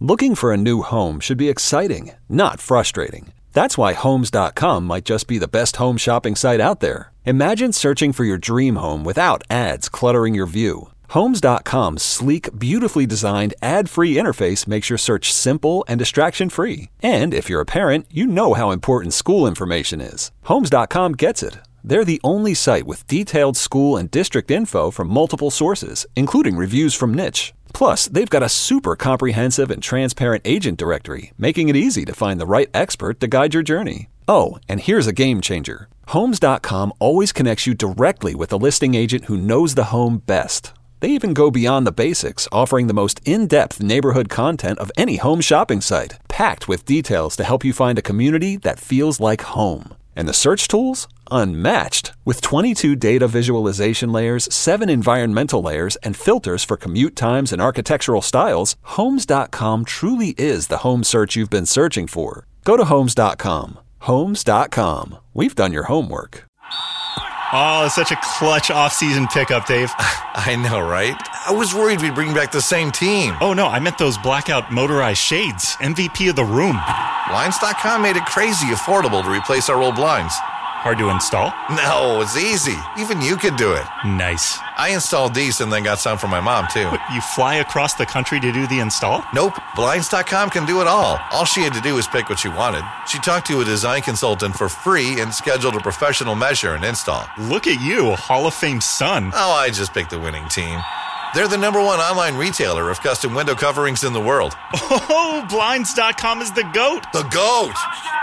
Looking for a new home should be exciting, not frustrating. That's why Homes.com might just be the best home shopping site out there. Imagine searching for your dream home without ads cluttering your view. Homes.com's sleek, beautifully designed, ad-free interface makes your search simple and distraction-free. And if you're a parent, you know how important school information is. Homes.com gets it. They're the only site with detailed school and district info from multiple sources, including reviews from Niche. Plus, they've got a super comprehensive and transparent agent directory, making it easy to find the right expert to guide your journey. Oh, and here's a game changer. Homes.com always connects you directly with a listing agent who knows the home best. They even go beyond the basics, offering the most in-depth neighborhood content of any home shopping site, packed with details to help you find a community that feels like home. And the search tools? Unmatched. With 22 data visualization layers, 7 environmental layers, and filters for commute times and architectural styles, Homes.com truly is the home search you've been searching for. Go to Homes.com. Homes.com. We've done your homework. Oh, it's such a clutch off-season pickup, Dave. I know, right? I was worried we'd bring back the same team. Oh, no, I meant those blackout motorized shades. MVP of the room. Blinds.com made it crazy affordable to replace our old blinds. Hard to install? No, it's easy. Even you could do it. Nice. I installed these and then got some for my mom, too. What, you fly across the country to do the install? Nope. Blinds.com can do it all. All she had to do was pick what she wanted. She talked to a design consultant for free and scheduled a professional measure and install. Look at you, a Hall of Fame son. Oh, I just picked the winning team. They're the #1 online retailer of custom window coverings in the world. Oh, Blinds.com is the GOAT. The GOAT!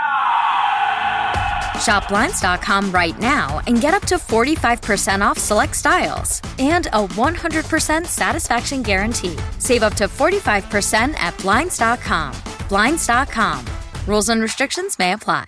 Shop Blinds.com right now and get up to 45% off select styles and a 100% satisfaction guarantee. Save up to 45% at Blinds.com. Blinds.com. Rules and restrictions may apply.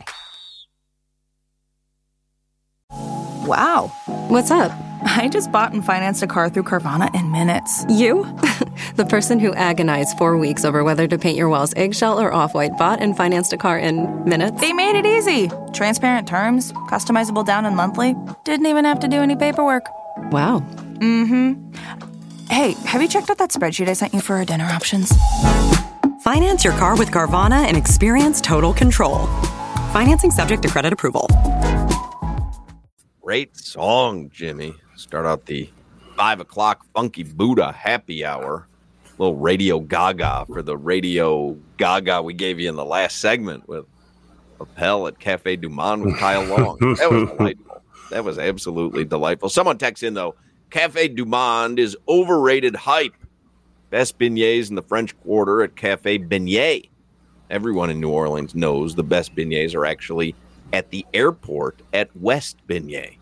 Wow. What's up? I just bought and financed a car through Carvana in minutes. You? The person who agonized 4 weeks over whether to paint your walls eggshell or off-white bought and financed a car in minutes? They made it easy. Transparent terms, customizable down and monthly. Didn't even have to do any paperwork. Wow. Mm-hmm. Hey, have you checked out that spreadsheet I sent you for our dinner options? Finance your car with Carvana and experience total control. Financing subject to credit approval. Great song, Jimmy. Start out the 5 o'clock Funky Buddha happy hour. A little Radio Gaga for the Radio Gaga we gave you in the last segment with Appel at Cafe Du Monde with Kyle Long. That was delightful. That was absolutely delightful. Someone texts in, though, Cafe Du Monde is overrated hype. Best beignets in the French Quarter at Cafe Beignet. Everyone in New Orleans knows the best beignets are actually at the airport at West Beignet.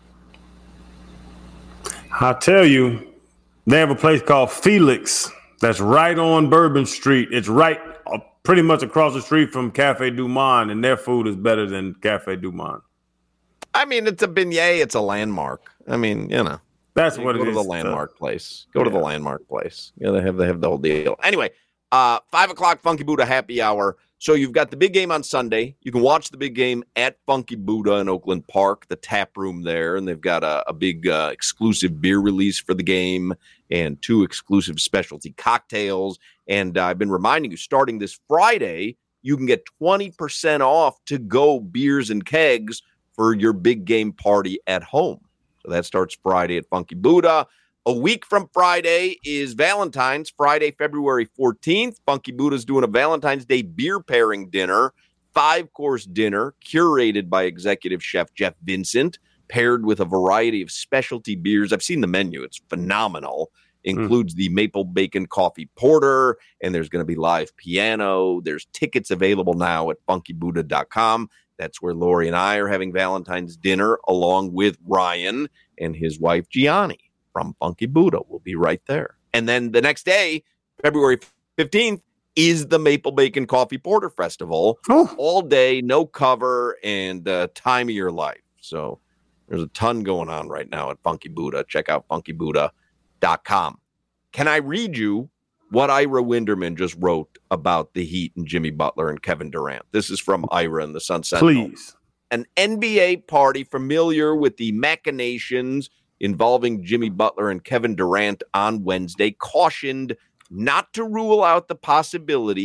I'll tell you, they have a place called Felix that's right on Bourbon Street. It's right pretty much across the street from Cafe Du Monde, and their food is better than Cafe Du Monde. I mean, it's a beignet. It's a landmark. I mean, you know. That's what it is. Go to the landmark place. Go to the landmark place. Yeah, they have the whole deal. Anyway, 5 o'clock Funky Buddha happy hour. So you've got the big game on Sunday. You can watch the big game at Funky Buddha in Oakland Park, the tap room there, and they've got a big exclusive beer release for the game and 2 exclusive specialty cocktails. And I've been reminding you, starting this Friday, you can get 20% off to-go beers and kegs for your big game party at home. So that starts Friday at Funky Buddha. A week from Friday is Valentine's, Friday, February 14th. Funky Buddha's doing a Valentine's Day beer pairing dinner, 5-course dinner, curated by executive chef Jeff Vincent, paired with a variety of specialty beers. I've seen the menu. It's phenomenal. Includes the maple bacon coffee porter, and there's going to be live piano. There's tickets available now at funkybuddha.com. That's where Lori and I are having Valentine's dinner, along with Ryan and his wife, Gianni. From Funky Buddha. We'll be right there. And then the next day, February 15th, is the Maple Bacon Coffee Porter Festival. Oh. All day, no cover, and time of your life. So there's a ton going on right now at Funky Buddha. Check out funkybuddha.com. Can I read you what Ira Winderman just wrote about the Heat and Jimmy Butler and Kevin Durant? This is from Ira in the Sun Sentinel. Please. An NBA party familiar with the machinations involving Jimmy Butler and Kevin Durant on Wednesday cautioned not to rule out the possibility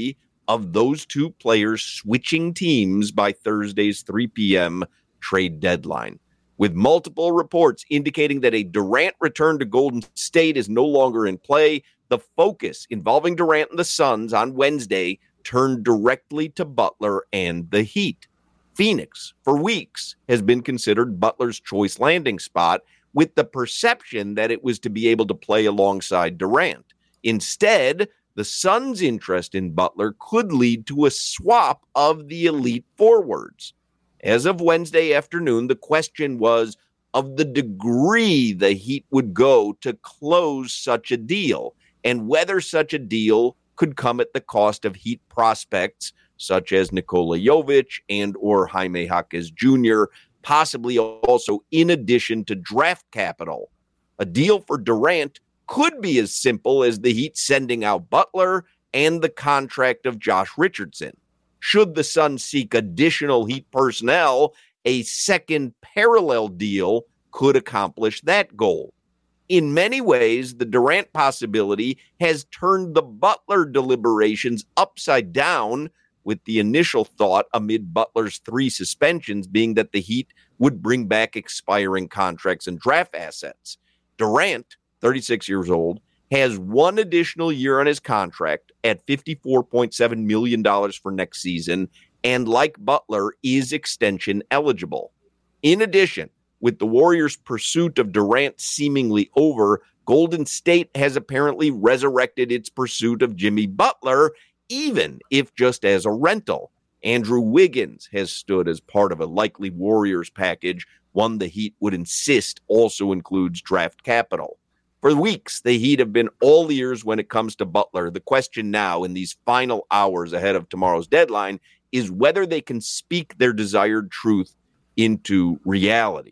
of those two players switching teams by Thursday's 3 p.m. trade deadline, with multiple reports indicating that a Durant return to Golden State is no longer in play. The focus involving Durant and the Suns on Wednesday turned directly to Butler and the Heat. Phoenix, for weeks, has been considered Butler's choice landing spot, with the perception that it was to be able to play alongside Durant. Instead, the Suns' interest in Butler could lead to a swap of the elite forwards. As of Wednesday afternoon, the question was of the degree the Heat would go to close such a deal, and whether such a deal could come at the cost of Heat prospects such as Nikola Jovic and or Jaime Jaquez Jr., possibly also in addition to draft capital. A deal for Durant could be as simple as the Heat sending out Butler and the contract of Josh Richardson. Should the Suns seek additional Heat personnel, a second parallel deal could accomplish that goal. In many ways, the Durant possibility has turned the Butler deliberations upside down, with the initial thought amid Butler's 3 suspensions being that the Heat would bring back expiring contracts and draft assets. Durant, 36 years old, has 1 additional year on his contract at $54.7 million for next season, and like Butler, is extension eligible. In addition, with the Warriors' pursuit of Durant seemingly over, Golden State has apparently resurrected its pursuit of Jimmy Butler, even if just as a rental. Andrew Wiggins has stood as part of a likely Warriors package, one the Heat would insist also includes draft capital. For weeks, the Heat have been all ears when it comes to Butler. The question now, in these final hours ahead of tomorrow's deadline, is whether they can speak their desired truth into reality.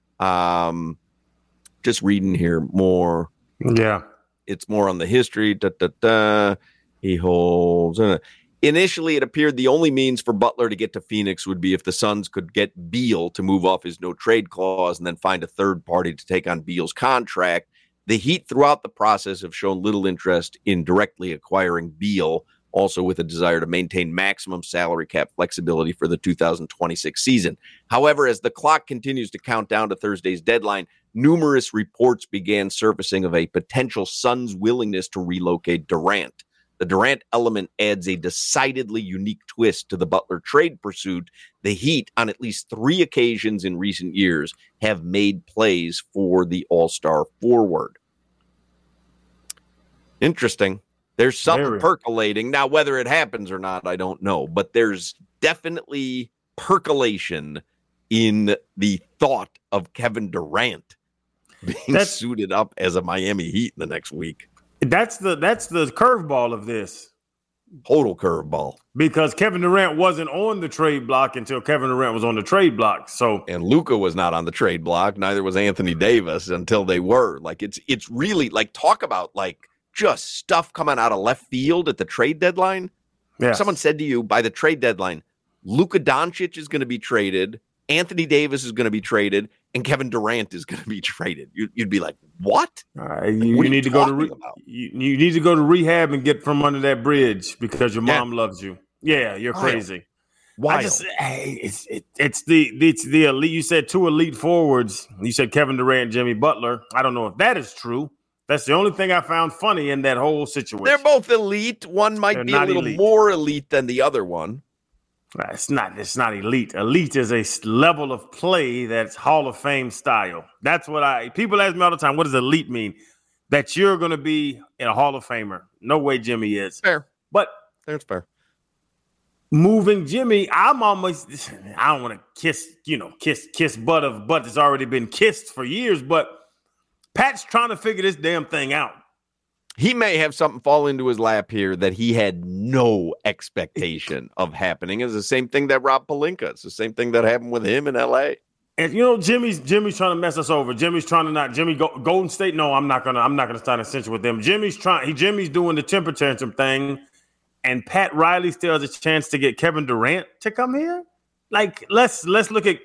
Just reading here more. Yeah. It's more on the history. He holds. Initially, it appeared the only means for Butler to get to Phoenix would be if the Suns could get Beal to move off his no-trade clause and then find a third party to take on Beal's contract. The Heat, throughout the process, have shown little interest in directly acquiring Beal, also with a desire to maintain maximum salary cap flexibility for the 2026 season. However, as the clock continues to count down to Thursday's deadline, numerous reports began surfacing of a potential Suns' willingness to relocate Durant. The Durant element adds a decidedly unique twist to the Butler trade pursuit. The Heat, on at least 3 occasions in recent years, have made plays for the all-star forward. Interesting. There's something percolating. Now, whether it happens or not, I don't know. But there's definitely percolation in the thought of Kevin Durant being suited up as a Miami Heat in the next week. That's the curveball of this. Total curveball. Because Kevin Durant wasn't on the trade block until Kevin Durant was on the trade block. And Luka was not on the trade block. Neither was Anthony Davis until they were. Like it's really like, talk about like just stuff coming out of left field at the trade deadline. Yeah. Someone said to you by the trade deadline, Luka Doncic is going to be traded, Anthony Davis is going to be traded, and Kevin Durant is going to be traded. You'd be like, what? You need to go to you need to go to rehab and get from under that bridge because your mom loves you. Yeah, you're crazy. Wild. It's the elite. You said 2 elite forwards. You said Kevin Durant, Jimmy Butler. I don't know if that is true. That's the only thing I found funny in that whole situation. They're both elite. One might be a little more elite than the other one. It's not elite. Elite is a level of play that's Hall of Fame style. That's what people ask me all the time. What does elite mean? That you're going to be a Hall of Famer. No way Jimmy is. Fair. But that's fair. Moving Jimmy, I don't want to kiss butt that's already been kissed for years, but Pat's trying to figure this damn thing out. He may have something fall into his lap here that he had no expectation of happening. It's the same thing that Rob Pelinka. It's the same thing that happened with him in L.A. And Jimmy's trying to mess us over. Jimmy's trying to Golden State. No, I'm not gonna start an extension with them. Jimmy's doing the temper tantrum thing, and Pat Riley still has a chance to get Kevin Durant to come here. Like let's look at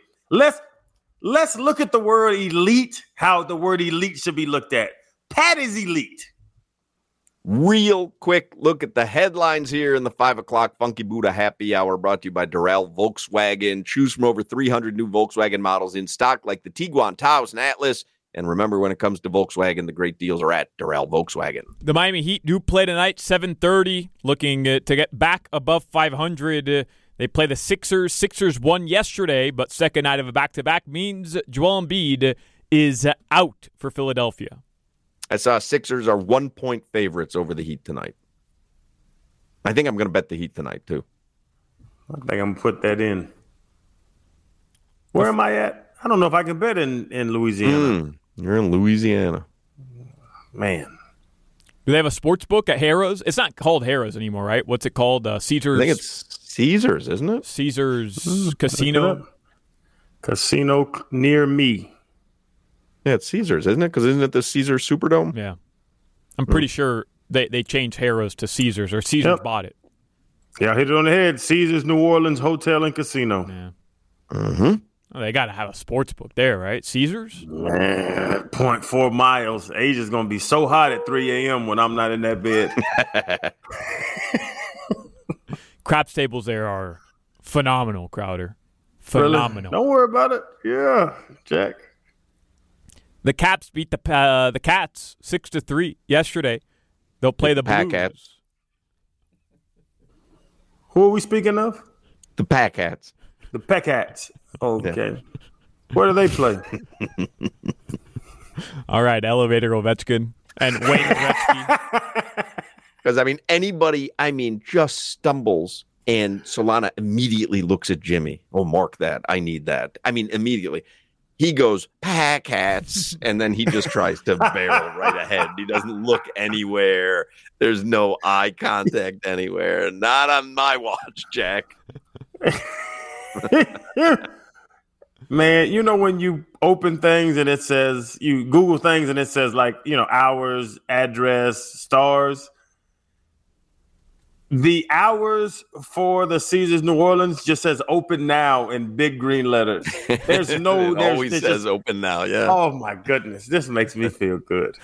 the word elite. How the word elite should be looked at. Pat is elite. Real quick look at the headlines here in the 5 o'clock Funky Buddha Happy Hour, brought to you by Doral Volkswagen. Choose from over 300 new Volkswagen models in stock, like the Tiguan, Taos, and Atlas. And remember, when it comes to Volkswagen, the great deals are at Doral Volkswagen. The Miami Heat do play tonight, 7:30, looking to get back above 500. They play the Sixers. Sixers won yesterday, but second night of a back-to-back means Joel Embiid is out for Philadelphia. I saw Sixers are 1-point favorites over the Heat tonight. I think I'm going to bet the Heat tonight, too. I think I'm going to put that in. Where am I at? I don't know if I can bet in Louisiana. You're in Louisiana. Man. Do they have a sports book at Harrah's? It's not called Harrah's anymore, right? What's it called? Caesars? I think it's Caesars, isn't it? Caesars Casino. Casino near me. Yeah, it's Caesars, isn't it? Because isn't it the Caesars Superdome? Yeah. I'm pretty sure they changed Harrah's to Caesars, or Caesars bought it. Yeah, I hit it on the head. Caesars New Orleans Hotel and Casino. Yeah. Mm-hmm. Oh, they got to have a sports book there, right? Caesars? Man, 0.4 miles. Asia's going to be so hot at 3 a.m. when I'm not in that bed. Craps tables there are phenomenal, Crowder. Phenomenal. Really? Don't worry about it. Yeah, Jack. The Caps beat the Cats 6-3 yesterday. They'll play the Blues. Pack-Cats. Who are we speaking of? The Pack-Cats. The Pack-Cats. Okay. Yeah. Where do they play? All right, Elevator Ovechkin and Wayne Gretzky. Because, anybody, just stumbles, and Solana immediately looks at Jimmy. Oh, mark that. I need that. Immediately. He goes, Pack-Cats, and then he just tries to barrel right ahead. He doesn't look anywhere. There's no eye contact anywhere. Not on my watch, Jack. Man, when you open things and it says, you Google things and it says hours, address, stars. The hours for the Caesars New Orleans just says open now in big green letters. There's no. It always says open now, yeah. Oh, my goodness. This makes me feel good.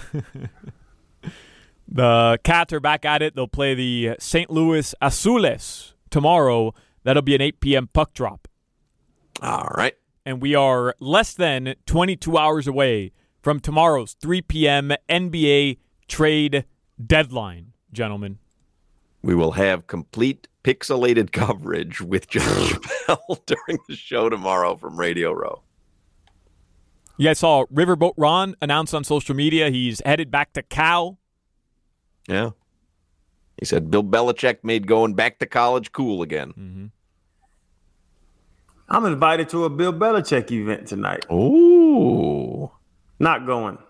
The Cats are back at it. They'll play the St. Louis Azules tomorrow. That'll be an 8 p.m. puck drop. All right. And we are less than 22 hours away from tomorrow's 3 p.m. NBA trade deadline, gentlemen. We will have complete pixelated coverage with John Chappelle during the show tomorrow from Radio Row. You guys saw Riverboat Ron announce on social media he's headed back to Cal. Yeah. He said Bill Belichick made going back to college cool again. Mm-hmm. I'm invited to a Bill Belichick event tonight. Ooh. Not going.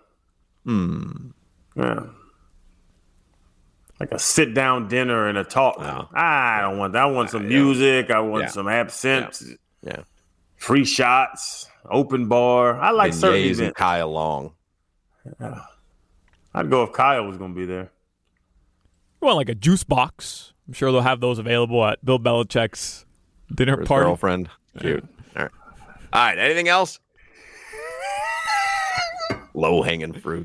Yeah. Like a sit-down dinner and a talk. No. I don't want that. I want some music. I want some absinthe. Yeah. Free shots. Open bar. I like certain events. And Kyle Long. Yeah. I'd go if Kyle was going to be there. You want like a juice box. I'm sure they'll have those available at Bill Belichick's dinner For his party. Girlfriend. Cute. All right. Anything else? Low-hanging fruit.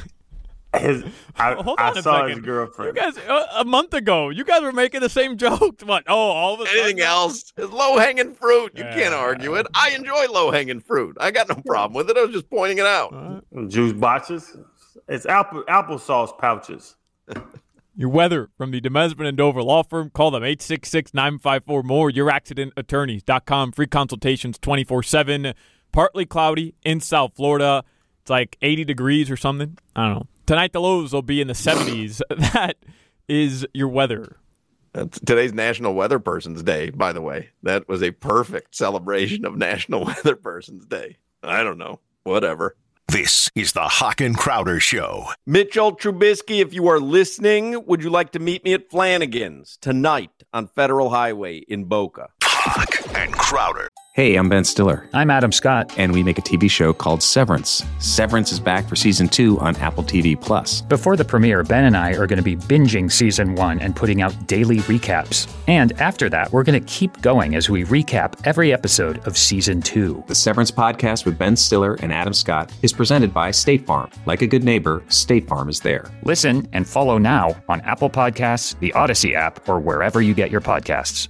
I saw his girlfriend. You guys, a month ago, you guys were making the same joke. What? Oh, all of a sudden. Anything else? It's low-hanging fruit. You can't argue it. I enjoy low-hanging fruit. I got no problem with it. I was just pointing it out. Juice boxes. It's applesauce pouches. Your weather from the Demesman and Dover Law Firm. Call them 866-954-MORE. YourAccidentAttorneys.com. Free consultations 24/7. Partly cloudy in South Florida. It's like 80 degrees or something. I don't know. Tonight the lows will be in the 70s. That is your weather. Today's National Weather Person's Day, by the way. That was a perfect celebration of National Weather Person's Day. I don't know. Whatever. This is the Hawk and Crowder Show. Mitchell Trubisky, if you are listening, would you like to meet me at Flanagan's tonight on Federal Highway in Boca? Hawk and Crowder. Hey, I'm Ben Stiller. I'm Adam Scott. And we make a TV show called Severance. Severance is back for Season 2 on Apple TV+. Before the premiere, Ben and I are going to be binging Season 1 and putting out daily recaps. And after that, we're going to keep going as we recap every episode of Season 2. The Severance podcast with Ben Stiller and Adam Scott is presented by State Farm. Like a good neighbor, State Farm is there. Listen and follow now on Apple Podcasts, the Odyssey app, or wherever you get your podcasts.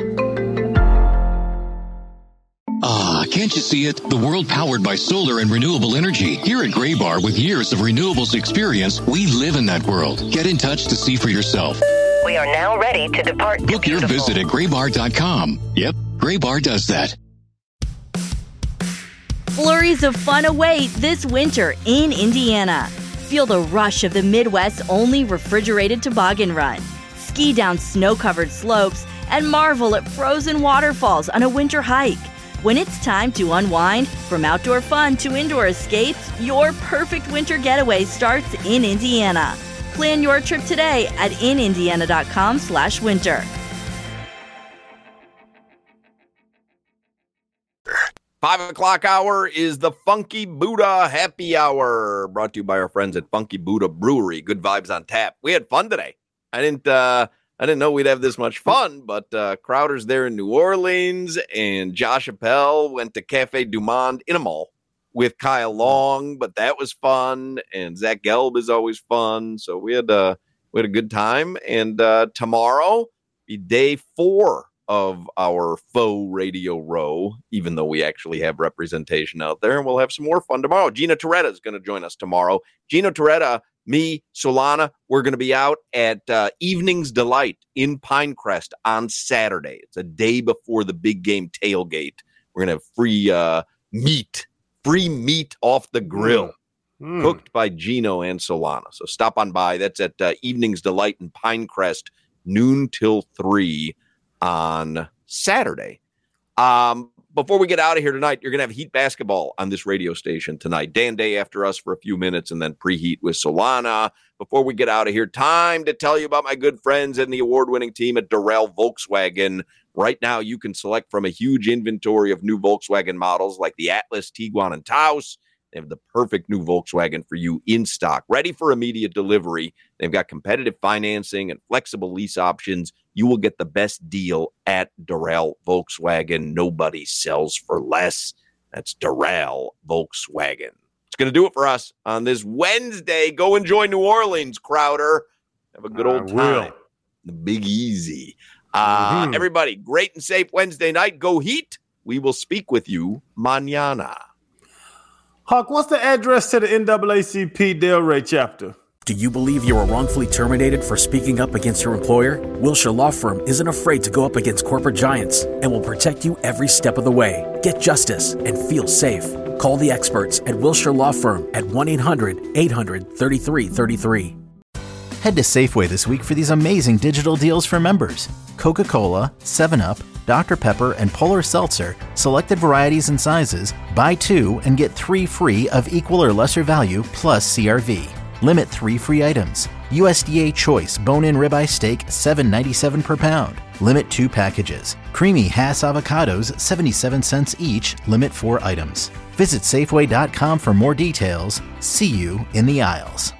Ah, can't you see it? The world powered by solar and renewable energy. Here at Gray Bar, with years of renewables experience, we live in that world. Get in touch to see for yourself. We are now ready to depart. Book your visit at graybar.com. Yep, Gray Bar does that. Flurries of fun await this winter in Indiana. Feel the rush of the Midwest's only refrigerated toboggan run. Ski down snow-covered slopes and marvel at frozen waterfalls on a winter hike. When it's time to unwind, from outdoor fun to indoor escapes, your perfect winter getaway starts in Indiana. Plan your trip today at inindiana.com/winter. 5 o'clock hour is the Funky Buddha Happy Hour, brought to you by our friends at Funky Buddha Brewery. Good vibes on tap. We had fun today. I didn't know we'd have this much fun, but Crowder's there in New Orleans, and Josh Appel went to Cafe Du Monde in a mall with Kyle Long, but that was fun, and Zach Gelb is always fun, so we had a good time, and tomorrow be day 4 of our faux Radio Row, even though we actually have representation out there, and we'll have some more fun tomorrow. Gina Toretta is going to join us tomorrow. Gina Toretta, me, Solana, we're going to be out at Evening's Delight in Pinecrest on Saturday. It's a day before the big game tailgate. We're going to have free meat off the grill, cooked by Gino and Solana. So stop on by. That's at Evening's Delight in Pinecrest, noon till 3 on Saturday. Before we get out of here tonight, you're going to have Heat basketball on this radio station tonight. Dan Day after us for a few minutes, and then preheat with Solana. Before we get out of here, time to tell you about my good friends and the award-winning team at Durrell Volkswagen. Right now, you can select from a huge inventory of new Volkswagen models like the Atlas, Tiguan, and Taos. They have the perfect new Volkswagen for you in stock, ready for immediate delivery. They've got competitive financing and flexible lease options. You will get the best deal at Durrell Volkswagen. Nobody sells for less. That's Durrell Volkswagen. It's going to do it for us on this Wednesday. Go enjoy New Orleans, Crowder. Have a good old time. The Big Easy. Everybody, great and safe Wednesday night. Go Heat. We will speak with you mañana. Huck, what's the address to the NAACP Delray chapter? Do you believe you were wrongfully terminated for speaking up against your employer? Wilshire Law Firm isn't afraid to go up against corporate giants and will protect you every step of the way. Get justice and feel safe. Call the experts at Wilshire Law Firm at 1-800-800-3333. Head to Safeway this week for these amazing digital deals for members. Coca-Cola, 7-Up, Dr. Pepper, and Polar Seltzer, selected varieties and sizes, buy 2 and get 3 free of equal or lesser value plus CRV. Limit 3 free items. USDA Choice Bone-In Ribeye Steak, $7.97 per pound. Limit 2 packages. Creamy Hass Avocados, 77 cents each. Limit 4 items. Visit Safeway.com for more details. See you in the aisles.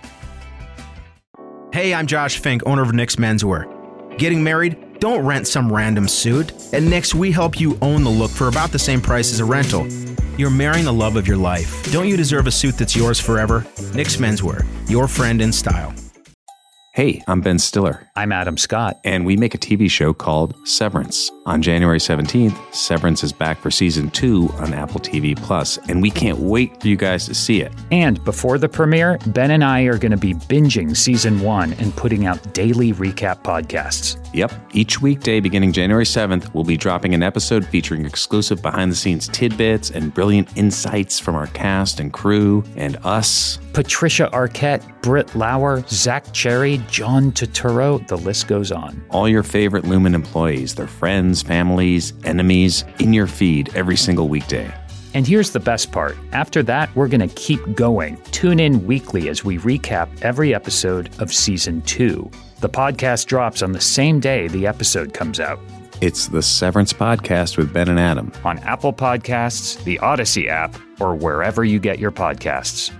Hey, I'm Josh Fink, owner of Nick's Menswear. Getting married? Don't rent some random suit. At Nick's, we help you own the look for about the same price as a rental. You're marrying the love of your life. Don't you deserve a suit that's yours forever? Nick's Menswear, your friend in style. Hey, I'm Ben Stiller. I'm Adam Scott. And we make a TV show called Severance. On January 17th, Severance is back for Season 2 on Apple TV+, and we can't wait for you guys to see it. And before the premiere, Ben and I are going to be binging Season 1 and putting out daily recap podcasts. Yep. Each weekday beginning January 7th, we'll be dropping an episode featuring exclusive behind-the-scenes tidbits and brilliant insights from our cast and crew and us. Patricia Arquette, Britt Lauer, Zach Cherry, John Turturro, the list goes on. All your favorite Lumen employees, their friends, families, enemies, in your feed every single weekday. And here's the best part. After that, we're going to keep going. Tune in weekly as we recap every episode of Season 2. The podcast drops on the same day the episode comes out. It's the Severance Podcast with Ben and Adam. On Apple Podcasts, the Odyssey app, or wherever you get your podcasts.